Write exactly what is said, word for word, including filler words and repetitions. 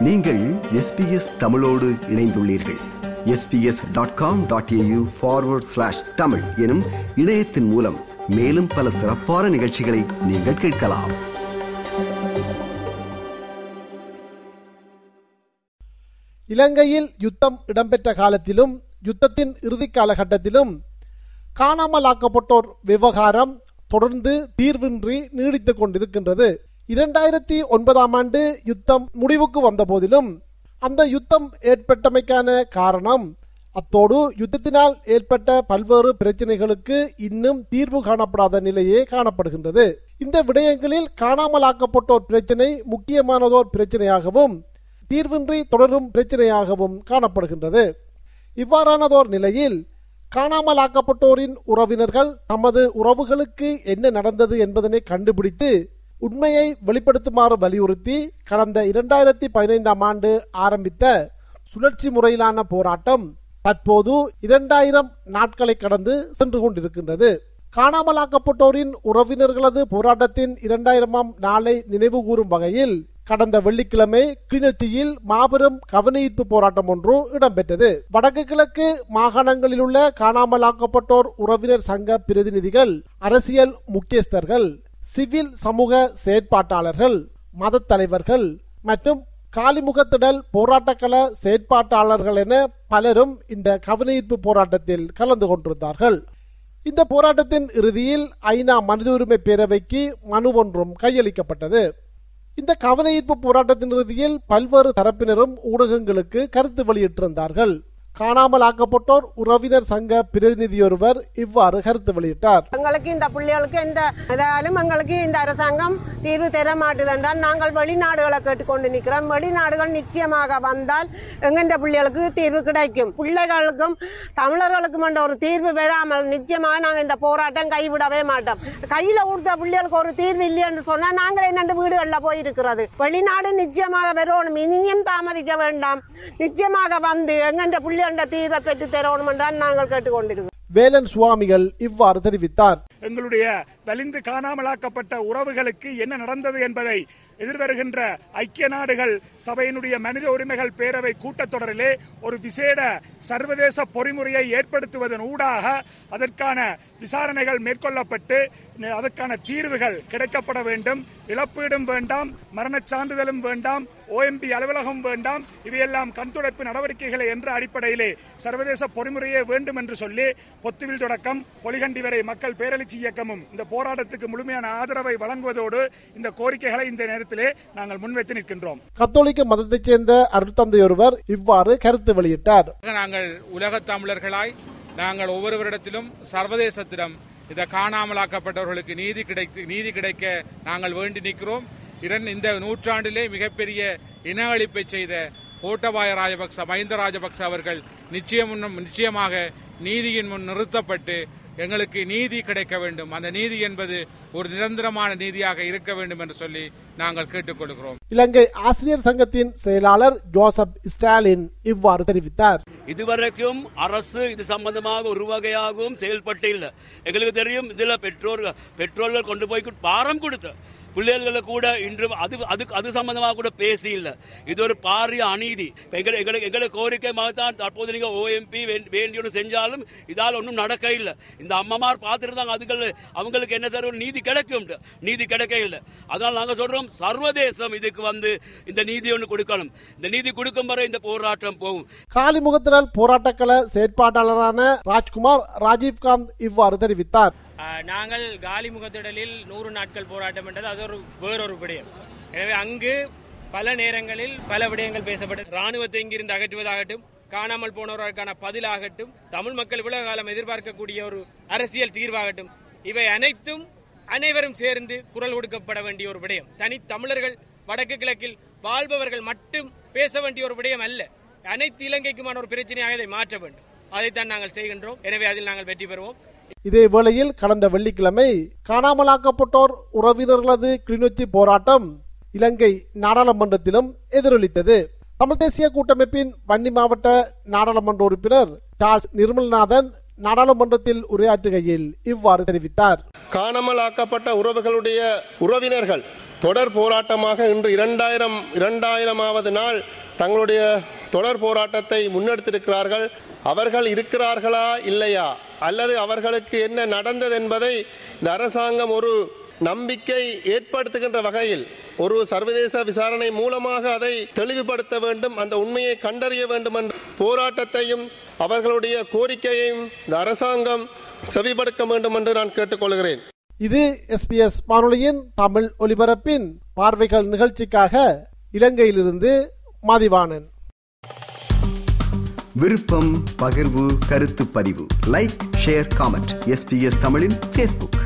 நீங்கள் S B S தமிழோடு இணைந்துள்ளீர்கள். S B S dot com dot A U forward slash Tamil எனும் இணையத்தின் மூலம் மேலும் பல சிறப்பான நிகழ்ச்சிகளை நீங்கள் கேட்கலாம். இலங்கையில் யுத்தம் இடம்பெற்ற காலத்திலும் யுத்தத்தின் இறுதி காலகட்டத்திலும் காணாமல் ஆக்கப்பட்டோர் விவகாரம் தொடர்ந்து தீர்வின்றி நீடித்துக் கொண்டிருக்கின்றது. இரண்டாயிரத்தி ஒன்பதாம் ஆண்டு யுத்தம் முடிவுக்கு வந்த போதிலும் அந்த யுத்தம் ஏற்பட்டமைக்கான காரணம், அத்தோடு யுத்தத்தினால் ஏற்பட்ட பல்வேறு பிரச்சனைகளுக்கு இன்னும் தீர்வு காணப்படாத நிலையே காணப்படுகின்றது. இந்த விடயங்களில் காணாமல் ஆக்கப்பட்டோர் பிரச்சனை முக்கியமானதோர் பிரச்சனையாகவும் தீர்வின்றி தொடரும் பிரச்சனையாகவும் காணப்படுகின்றது. இவ்வாறானதோர் நிலையில் காணாமல் ஆக்கப்பட்டோரின் உறவினர்கள் தமது உறவுகளுக்கு என்ன நடந்தது என்பதனை கண்டுபிடித்து உண்மையை வெளிப்படுத்துமாறு வலியுறுத்தி கடந்த இரண்டாயிரத்தி பதினைந்தாம் ஆண்டு ஆரம்பித்த சுழற்சி முறையிலான போராட்டம் தற்போது இரண்டாயிரம் நாட்களை கடந்து சென்று கொண்டிருக்கின்றது. காணாமலாக்கப்பட்டோரின் உறவினர்களது போராட்டத்தின் இரண்டாயிரமாம் நாளை நினைவு கூறும் வகையில் கடந்த வெள்ளிக்கிழமை கிளிநொச்சியில் மாபெரும் கவனஈர்ப்பு போராட்டம் ஒன்று இடம்பெற்றது. வடக்கு கிழக்கு மாகாணங்களில் உள்ள காணாமலாக்கப்பட்டோர் உறவினர் சங்க பிரதிநிதிகள், அரசியல் முக்கியஸ்தர்கள், சிவில் சமூக செயற்பாட்டாளர்கள், மத தலைவர்கள் மற்றும் காலிமுகத்திடல் போராட்டக்கள செயற்பாட்டாளர்கள் என பலரும் இந்த கவனஈர்ப்பு போராட்டத்தில் கலந்து கொண்டிருந்தார்கள். இந்த போராட்டத்தின் இறுதியில் ஐநா மனித உரிமை பேரவைக்கு மனு ஒன்றும் கையளிக்கப்பட்டது. இந்த கவனஈர்ப்பு போராட்டத்தின் இறுதியில் பல்வேறு தரப்பினரும் ஊடகங்களுக்கு கருத்து வெளியிட்டிருந்தார்கள். காணாமல் ஆக்கப்பட்டோர் உறவினர் சங்க பிரதிநிதியொருவர் இவ்வாறு கருத்து வெளியிட்டார். எங்களுக்கு இந்த பிள்ளைகளுக்கு எந்த இதாலும் எங்களுக்கு இந்த அரசாங்கம் தீர்வு தர மாட்டுதென்றால் நாங்கள் வெளிநாடுகளை கேட்டுக்கொண்டு நிற்கிறோம். வெளிநாடுகள் நிச்சயமாக வந்தால் எங்கென்ற பிள்ளைகளுக்கு தீர்வு கிடைக்கும். பிள்ளைகளுக்கும் தமிழர்களுக்கும் என்ற ஒரு தீர்வு பெறாமல் நிச்சயமாக நாங்கள் இந்த போராட்டம் கைவிடவே மாட்டோம். கையில கொடுத்த பிள்ளைகளுக்கு ஒரு தீர்வு இல்லை என்று சொன்னால் நாங்கள் என்னென்று வீடுகளில் போயிருக்கிறது. வெளிநாடு நிச்சயமாக வரணும், இனியும் தாமதிக்க வேண்டாம். நிச்சயமாக வந்து எங்கென்ற பிள்ளை தீர்வை பெற்று தரணும் என்றால் நாங்கள் கேட்டுக்கொண்டிருக்கிறோம். வேலன் சுவாமிகள் இவ்வாறு தெரிவித்தார். எங்களுடைய வலிந்து காணாமலாக்கப்பட்ட உறவுகளுக்கு என்ன நடந்தது என்பதை எதிர்வருகின்ற ஐக்கிய நாடுகள் சபையினுடைய மனித உரிமைகள் பேரவை கூட்டத்தொடரிலே ஒரு விசேட சர்வதேச பொறிமுறையை ஏற்படுத்துவதன் ஊடாக அதற்கான விசாரணைகள் மேற்கொள்ளப்பட்டு அதற்கான தீர்வுகள் கிடைக்கப்பட வேண்டும். இழப்பீடும் வேண்டாம், மரணச் சான்றிதழும் வேண்டாம், ஓஎம்பி அலுவலகம் வேண்டாம். இவையெல்லாம் கண்துடைப்பு நடவடிக்கைகளை என்ற அடிப்படையிலே சர்வதேச பொறிமுறையே வேண்டும் என்று சொல்லி பொத்துவில் தொடக்கம் பொலிகண்டி வரை மக்கள் பேரெழுச்சி இயக்கமும் இந்த போராட்டத்துக்கு முழுமையான ஆதரவை வழங்குவதோடு இந்த கோரிக்கைகளை இந்த நேரத்திலே நாங்கள் முன்வைத்து நிற்கின்றோம். கத்தோலிக்க மதத்தைச் சேர்ந்த அருட்தந்தையொருவர் இவ்வாறு கருத்து வெளியிட்டார். நாங்கள் உலக தமிழர்களாய் நாங்கள் ஒவ்வொருவரிடத்திலும் சர்வதேசத்திடம் இந்த காணாமலாக்கப்பட்டவர்களுக்கு நீதி கிடைத்து நீதி கிடைக்க நாங்கள் வேண்டி நிற்கிறோம். இந்த நூற்றாண்டிலே மிகப்பெரிய இன அழிப்பை செய்த கோட்டபாய ராஜபக்ச, மஹிந்த ராஜபக்ச அவர்கள் நிச்சயம் நிச்சயமாக நீதியின் முன் நிறுத்தப்பட்டு எங்களுக்கு நீதி கிடைக்க வேண்டும். அந்த நீதி என்பது ஒரு நிரந்தரமான நீதியாக இருக்க வேண்டும் என்று சொல்லி நாங்கள் கேட்டுக்கொள்கிறோம். இலங்கை ஆசிரியர் சங்கத்தின் செயலாளர் ஜோசப் ஸ்டாலின் இவ்வாறு தெரிவித்தார். இதுவரைக்கும் அரசு இது சம்பந்தமாக ஒரு வகையாகவும் செயல்பட்டு இல்லை. எங்களுக்கு தெரியும், இதுல பெற்றோர் பெற்றோர்கள் கொண்டு போய் பாரம் கொடுத்த பிள்ளைகளை கூட இன்று அது அது அது சம்பந்தமாக கூட பேசி இல்லை. இது ஒரு பாரிய அநீதி. எங்களுடைய கோரிக்கையாகத்தான் தற்போது நீங்க ஓஎம்பி வேண்டிய செஞ்சாலும் இதால் ஒன்றும் நடக்க இல்லை. இந்த அம்மாமார் பார்த்துருந்தாங்க, அதுகள் அவங்களுக்கு என்ன சார் ஒரு நீதி கிடைக்கும், நீதி கிடைக்க இல்லை. அதனால நாங்க சொல்றோம், சர்வதேசம் இதுக்கு வந்து இந்த நீதி ஒன்று கொடுக்கணும். இந்த நீதி கொடுக்கும் வரை இந்த போராட்டம் போகும். காலிமுகத்தினால் போராட்டக்கள செயற்பாட்டாளரான ராஜ்குமார் ராஜீவ்காந்த் இவ்வாறு தெரிவித்தார். நாங்கள் காலிமுகத்திடலில் நூறு நாட்கள் போராட்டம் என்றது அது ஒரு வேறொரு விடயம். எனவே அங்கு பல நேரங்களில் பல விடயங்கள் பேசப்பட்டது. ராணுவத்தை இங்கிருந்து அகற்றுவதாகட்டும், காணாமல் போனவர்களுக்கான பதிலாகட்டும், தமிழ் மக்கள் இவ்வளவு காலம் எதிர்பார்க்கக்கூடிய ஒரு அரசியல் தீர்வாகட்டும், இவை அனைத்தும் அனைவரும் சேர்ந்து குரல் கொடுக்கப்பட வேண்டிய ஒரு விடயம். தனி தமிழர்கள் வடக்கு கிழக்கில் வாழ்பவர்கள் மட்டும் பேச வேண்டிய ஒரு விடயம் அல்ல. அனைத்து இலங்கைக்குமான ஒரு பிரச்சனையாக இதை மாற்ற வேண்டும். அதைத்தான் நாங்கள் செய்கின்றோம். எனவே அதில் நாங்கள் வெற்றி பெறுவோம். இதே வேளையில் கடந்த வெள்ளிக்கிழமை காணாமலாக்கப்பட்டோர் உறவினர்களது கிளிநொச்சி போராட்டம் இலங்கை நாடாளுமன்றத்திலும் எதிரொலித்தது. தமிழ் தேசிய கூட்டமைப்பின் வன்னி மாவட்ட நாடாளுமன்ற உறுப்பினர் சார்ல்ஸ் நிர்மல்நாதன் நாடாளுமன்றத்தில் உரையாற்றுகையில் இவ்வாறு தெரிவித்தார். காணாமல் ஆக்கப்பட்ட உறவுகளுடைய உறவினர்கள் தொடர் போராட்டமாக இன்று இரண்டாயிரம் இரண்டாயிரமாவது நாள் தங்களுடைய தொடர் போராட்டத்தை முன்னெடுத்திருக்கிறார்கள். அவர்கள் இருக்கிறார்களா இல்லையா, அல்லது அவர்களுக்கு என்ன நடந்தது என்பதை இந்த அரசாங்கம் ஒரு நம்பிக்கை ஏற்படுத்துகின்ற வகையில் ஒரு சர்வதேச விசாரணை மூலமாக அதை தெளிவுபடுத்த வேண்டும், அந்த உண்மையை கண்டறிய வேண்டும் என்ற போராட்டத்தையும் அவர்களுடைய கோரிக்கையையும் இந்த அரசாங்கம் செவிப்படுத்த வேண்டும் என்று நான் கேட்டுக்கொள்கிறேன். இது எஸ்பிஎஸ் வானொலியின் தமிழ் ஒலிபரப்பின் பார்வைகள் நிகழ்ச்சிக்காக இலங்கையிலிருந்து மதிவாணன். விருப்பம், பகிர்வு, கருத்து பதிவு, லைக், ஷேர், காமெண்ட். எஸ்பிஎஸ் தமிழின் ஃபேஸ்புக்.